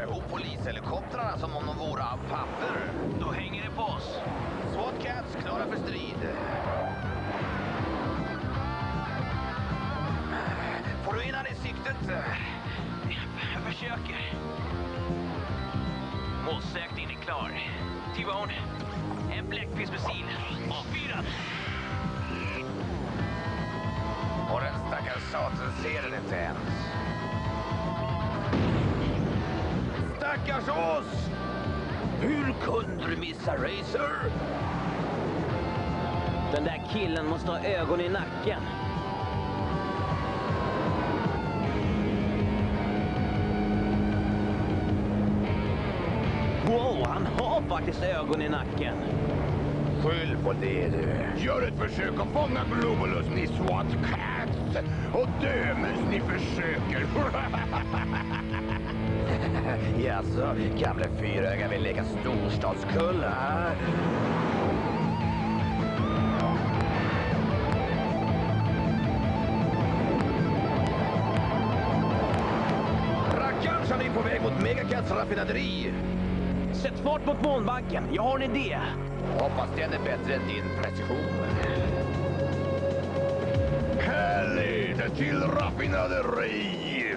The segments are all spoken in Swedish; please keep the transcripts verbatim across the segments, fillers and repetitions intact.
och polishelikoptrarna som om de vore av papper. Då hänger det på oss. SWAT Cats klara för strid. Får du in han i siktet? Jag försöker. Målsökt in är klar. T-Bone. En bläckfiskmissil. Avfyrad. Och den stackars saten ser den inte ens. Stackars oss! Hur kunde du missa Racer? Den där killen måste ha ögon i nacken. Wow, han har faktiskt ögon i nacken. Skyll på det du. Gör ett försök att fånga Globulus, ni SWAT Cats. Och dö medan ni försöker. Jaså, gamle fyröga vill leka storstadskulla. Rackarns, han är på väg mot Megacats raffinaderi. Sätt fart mot månbanken, jag har en idé. Hoppas den är bättre än din precision. Härligt till raffinaderi!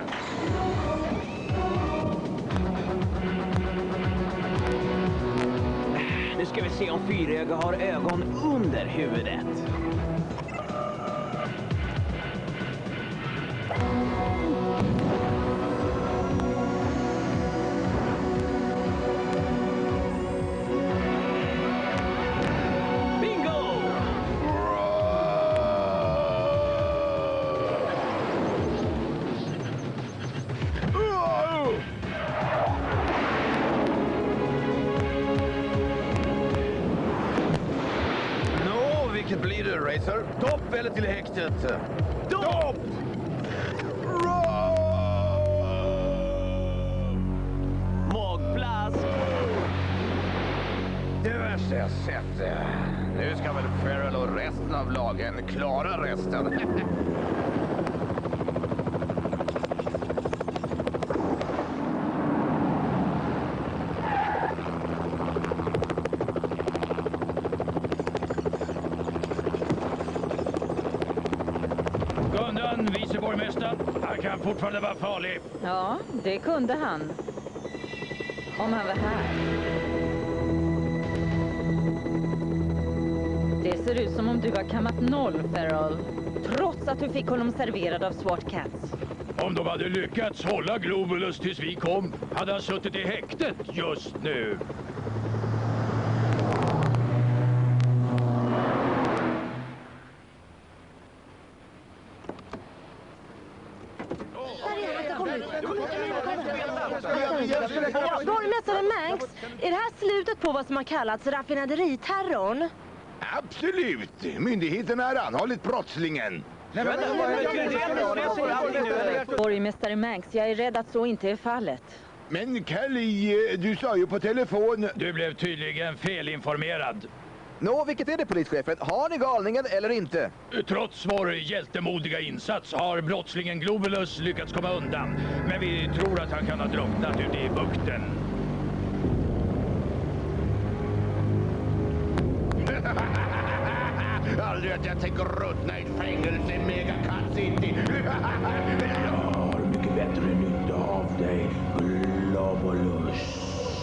Nu ska vi se om fyröga har ögon under huvudet. Vilket blir det, Racer? Topp eller till häktet? Topp! Magplask! Det värsta jag sett. Nu ska väl Farrell och resten av lagen klara resten. Gundan, viceborgmästaren. Han kan fortfarande vara farlig. Ja, det kunde han. Om han var här. Det ser ut som om du har kammat noll, Farrell. Trots att du fick honom serverad av SWAT Cats. Om de hade lyckats hålla Globulus tills vi kom, hade han suttit i häktet just nu. Borgmästare Manx, är det här slutet på vad som har kallats raffinaderiterrorn? Absolut! Myndigheterna har anhållit brottslingen. Borgmästare Manx, jag är rädd att så inte är fallet. Men Kelly, du sa ju på telefon... Du blev tydligen felinformerad. Nå, vilket är det, polischefen? Har ni galningen eller inte? Trots vår hjältemodiga insats har brottslingen Globulus lyckats komma undan. Men vi tror att han kan ha drunknat ute i bukten. Aldrig att jag tänker ruttna i ett fängelse i Megacat City. Jag har mycket bättre nytta av dig, Globulus.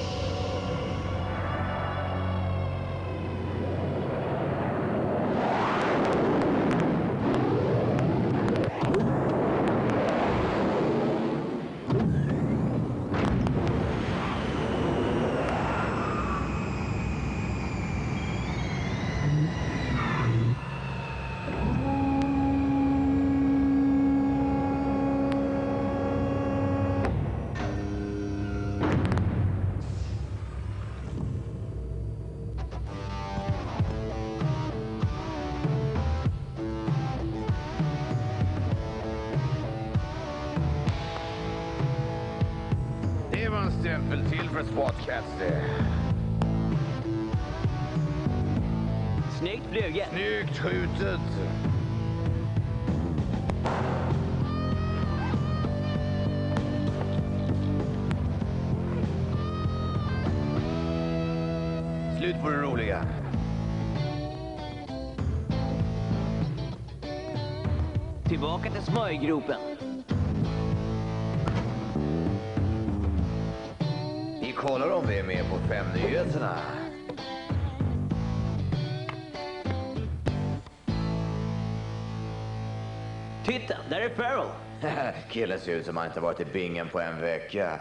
Stämpel till för SWAT Cats det. Snyggt fluget. Snyggt skjutet. Slut på det roliga. Tillbaka till smörjgropen. Vi kollar om vi är med på fem nyheterna. Titta, där är Farrell. Killen ser ut som han inte varit i bingen på en vecka.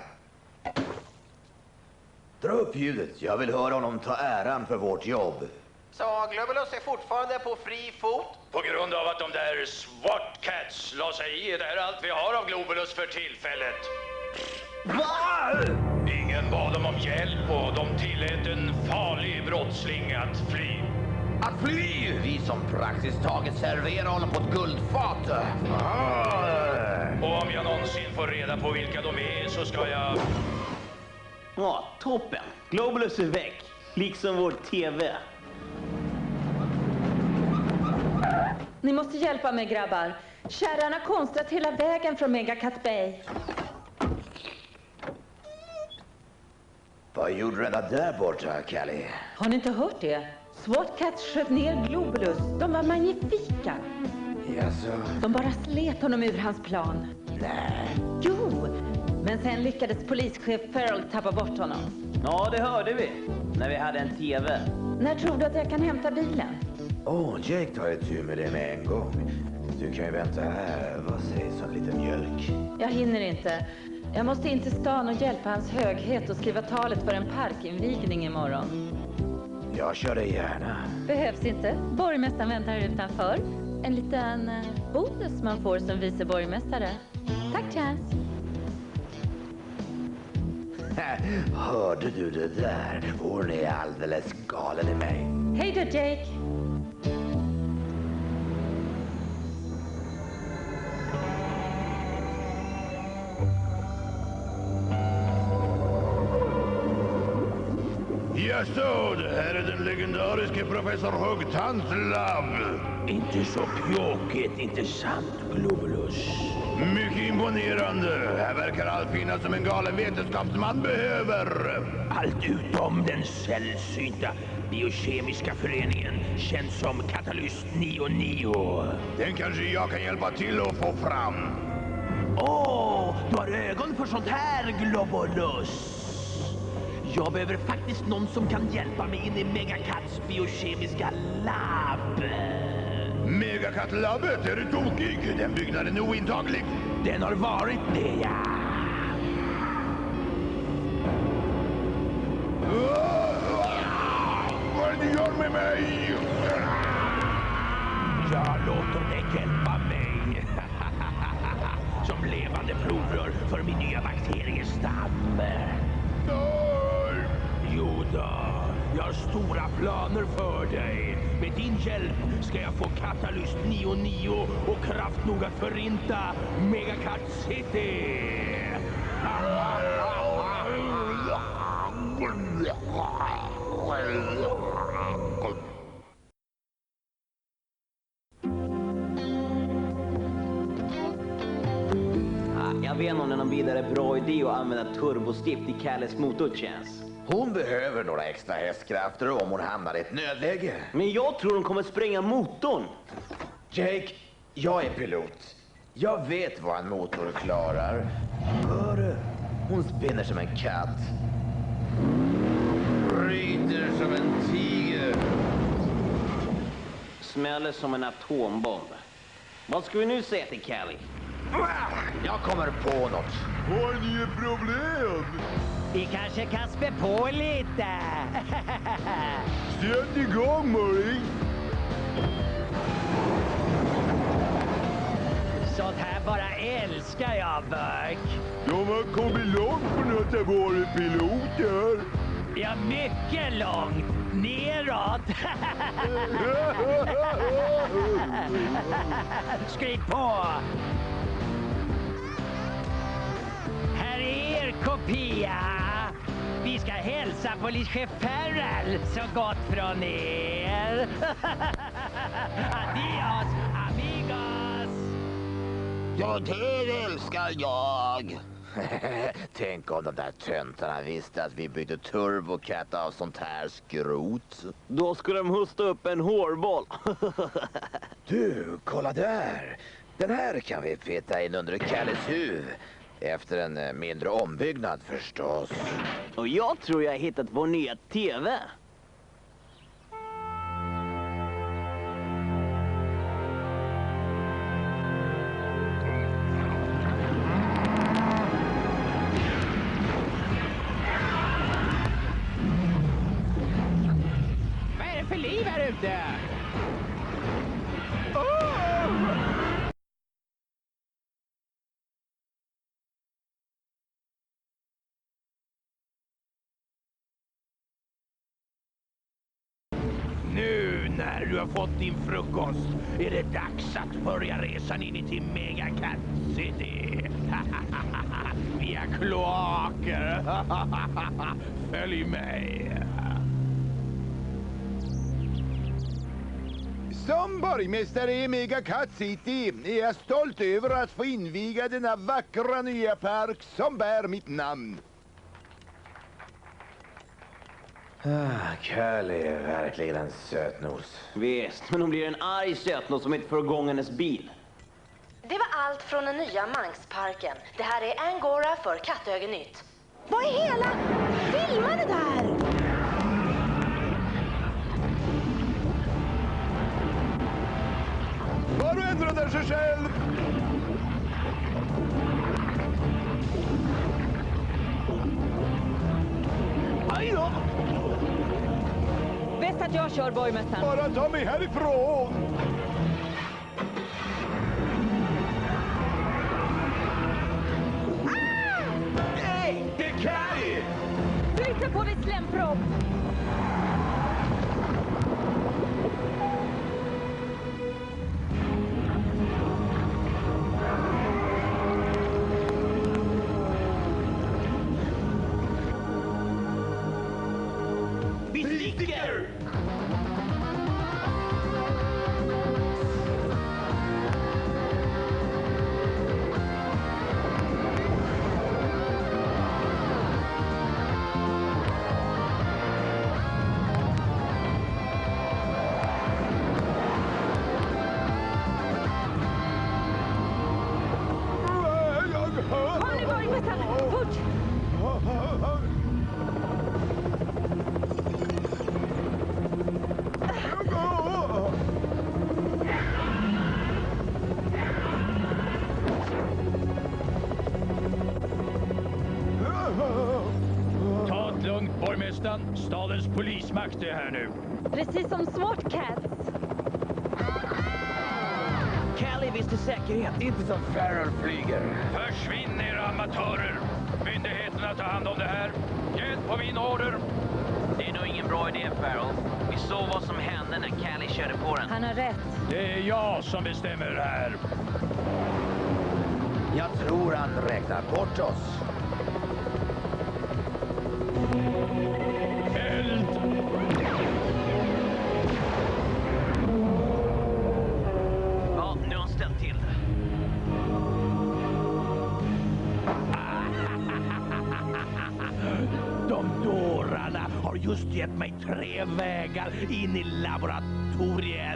Dra upp ljudet. Jag vill höra honom ta äran för vårt jobb. Så Globulus är fortfarande på fri fot? På grund av att de där SWAT Cats la sig i, det är allt vi har av Globulus för tillfället. Va? Ingen bad dem om hjälp och de tillät en farlig brottsling att fly. Att fly! Vi som praktiskt taget serverar honom på ett guldfat. Ah. Och om jag någonsin får reda på vilka de är så ska jag... Ja, toppen. Globulus är väck. Liksom vår T V. Ni måste hjälpa mig, grabbar. Kärran har konstrat hela vägen från Megacat Bay. Vad gjorde den där borta, Callie? Har ni inte hört det? SWAT Cats sköt ner Globulus. De var magnifika. Jaså? De bara slet honom ur hans plan. Nej. Jo, men sen lyckades polischef Farrell tappa bort honom. Ja, det hörde vi. När vi hade en T V. När tror du att jag kan hämta bilen? Åh, oh, Jake tar ett tur med det med en gång. Du kan ju vänta här. Vad sägs om lite mjölk? Jag hinner inte. Jag måste in till stan och hjälpa hans höghet och skriva talet för en parkinvigning imorgon. Jag kör dig gärna. Behövs inte. Borgmästaren väntar utanför. En liten eh, bonus man får som vice borgmästare. Tack, Chance. Hörde du det där? Hon är alldeles galen i mig. Hej då, Jake. Jaså, det här är den legendariske professor Hugtanslav. Inte så pjåkigt, inte sant, Globulus? Mycket imponerande. Här verkar allt finnas som en galen vetenskapsman behöver. Allt utom den sällsynta biokemiska föreningen, känd som Katalyst nio nio. Den kanske jag kan hjälpa till att få fram. Åh, oh, du har ögon för sånt här, Globulus. Jag behöver faktiskt någon som kan hjälpa mig in i Megacats biokemiska labb. Megacat-labbet? Är du tokig? Den byggnaden är ointaglig. Den har varit det, ja. Vad är det ni gör med mig? Jag låter dig hjälpa mig. Som levande provrör för min nya bakteriestam. Jo då, jag har stora planer för dig. Med din hjälp ska jag få Katalyst nio nio och kraft nog att förinta Megacat City. Jag vet inte om det är någon vidare bra idé att använda turbostift i Callies motortjänst. Hon behöver några extra hästkrafter om hon hamnar i ett nödläge. Men jag tror de kommer spränga motorn. Jake, jag är pilot. Jag vet vad en motor klarar. Hör du? Hon spinner som en katt. Ryter som en tiger. Smäller som en atombomb. Vad ska vi nu säga till Callie? Jag kommer på något. Har ni ett problem? Vi kanske kan spä på lite. Sätt igång, Murray. Sånt här bara älskar jag, Burke. De har kommit långt från att ha varit piloter. Ja, mycket långt. Neråt. Skryt på. Här är er kopia. Vi ska hälsa polischef Farrell så gott från er. Adios, amigos. Ja, det älskar jag. Tänk om de där töntarna visste att vi byggde Turbocat av sånt här skrot. Då skulle de hosta upp en hårboll. Du, kolla där! Den här kan vi peta in under Kalles huvud. Efter en eh, mindre ombyggnad förstås. Och jag tror jag har hittat vår nya T V. Vad är det för liv här ute? Nu när du har fått din frukost är det dags att börja resan in till Megacat City. Via kloaker. Följ mig. Som borgmästare i Megacat City är jag stolt över att få inviga denna vackra nya park som bär mitt namn. Ah, Kalle är verkligen en sötnos. Visst, men hon blir en arg sötnos som inte får igång hennes bil. Det var allt från den nya Manxparken. Det här är Angora för Kattögenytt. Vad är hela... Filma det där! Var och ändrade sig själv! Aj då! Bäst att jag kör, borgmästaren. Bara ta mig härifrån! Hej! Det är Kalle! Flytta på dig, slämpropp! Vi sticker! Kom nu, borgmästaren! Fort! Ta det lugnt, borgmästaren. Stadens polismakt är här nu. Precis som Smart Cats. Kalle visste säkerhet. Inte som Farrell flyger. Försvinn era amatörer. Myndigheterna tar hand om det här. Hjälp på min order. Det är nog ingen bra idé, Farrell. Vi såg vad som hände när Callie körde på den. Han har rätt. Det är jag som bestämmer här. Jag tror han räknar bort oss. Eld! Ja, nu har han ställt till det. De dårarna har just gett mig tre vägar in i laboratoriet.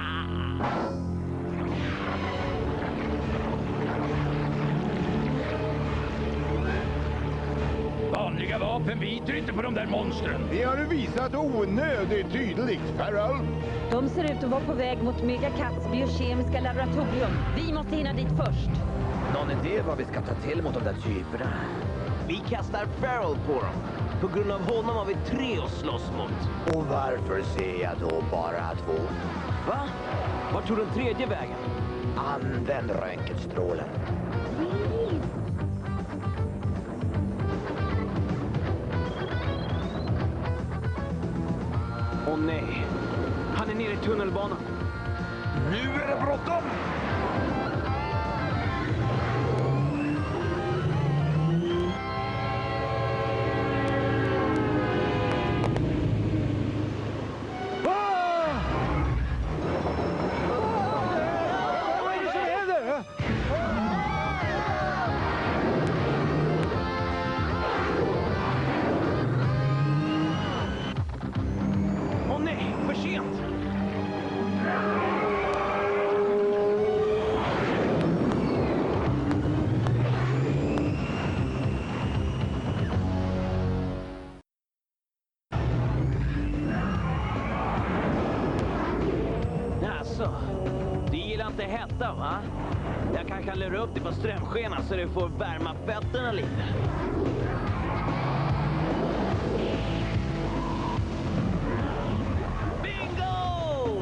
Vanliga vapen biter inte på de där monstren. Det har du visat onödigt tydligt, Farrell. De ser ut att vara på väg mot Megacats biokemiska laboratorium. Vi måste hinna dit först. Någon idé vad vi ska ta till mot de där typerna? Vi kastar Farrell på dem. På grund av honom har vi tre att slåss mot. Och varför ser jag då bara två? Va? Vart tog den tredje vägen? Använd röntgenstrålen. Åh nej. Han är nere i tunnelbanan. Nu är det bråttom! inte hetta, va? Jag kanske kan lura upp dig på strömskena så du får värma fötterna lite. Bingo!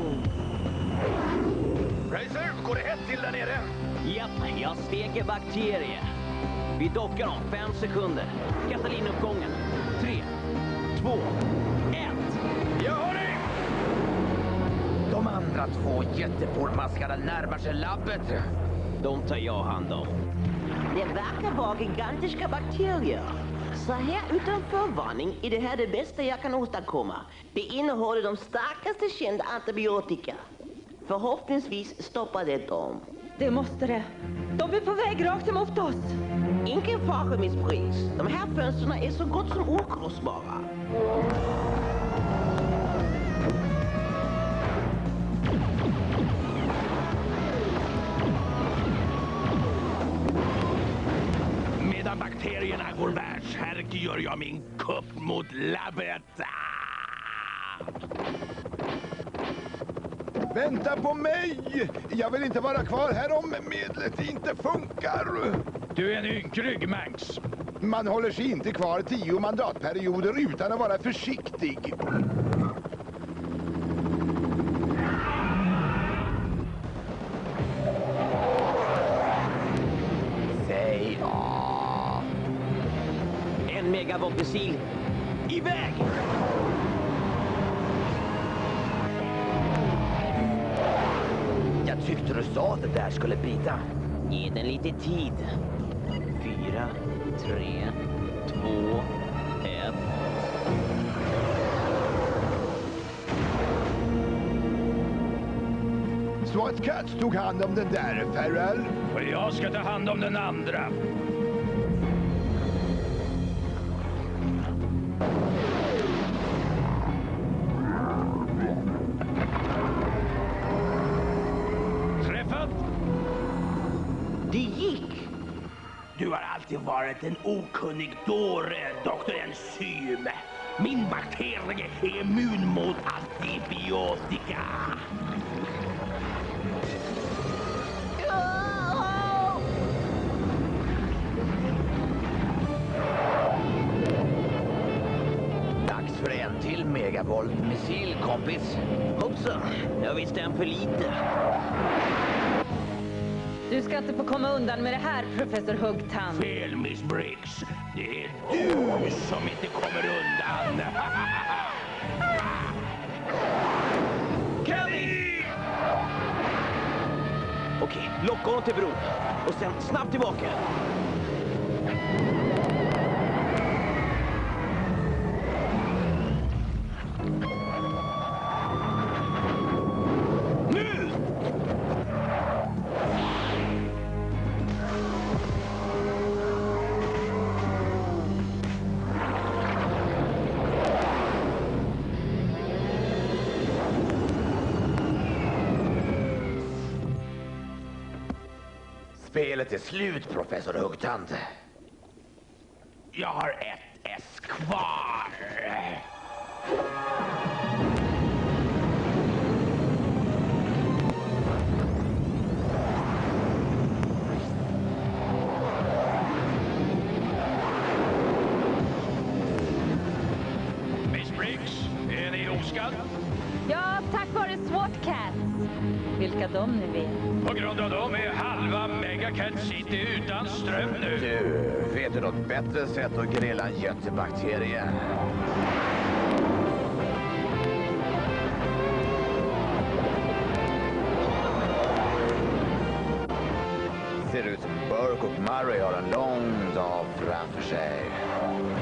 Racer, går det hett till där nere? Japp, jag steker bakterier. Vi dockar om fem sekunder. Katalinuppgången. Tre, två, ett. Jag har dig! De andra två jättepormaskade närmar sig labbet. De tar jag hand om. Det verkar vara gigantiska bakterier. Så här utan förvarning är det här det bästa jag kan åstadkomma. Det innehåller de starkaste kända antibiotika. Förhoppningsvis stoppar det dem. Det måste det. De är på väg rakt emot oss. Ingen fara, Miss Briggs. De här fönsterna är så gott som okrossbara. Medan bakterierna går bärsärk gör jag min kupp mot labbet. Vänta på mig! Jag vill inte vara kvar här om medlet inte funkar. Du är en ynkrygg, Manx. Man håller sig inte kvar tio mandatperioder utan att vara försiktig. Säg ja. En megavolt-missil. Iväg! Jag tyckte du sa att det där skulle bita. Ge den lite tid. Fyra, tre, två, ett. SWAT Cats tog hand om den där, Farrell. Och jag ska ta hand om den andra. Träffat! Det gick! Du har alltid varit en okunnig dåre, doktor Enzym. Min bakterie är immun mot antibiotika. Dags för en till megavolt-missil, kompis. Hoppsan, jag visste en för lite. Du ska inte få komma undan med det här, professor Huggtand. Fel, Miss Briggs. Det är du som inte kommer undan. Kelly! Okej, locka honom till bron. Och sen snabbt tillbaka. Nu! Spelet är slut, professor Huggtand. Jag har ett S kvar. Miss Briggs, är ni oskadd? Ja, tack vare SWAT Cats. Vilka de nu är. På grund av dem är halva Megacat City utan ström nu. Du, vet du något bättre sätt att grilla en jättebakterie? Ser ut som Burke och Murray har en lång dag framför sig.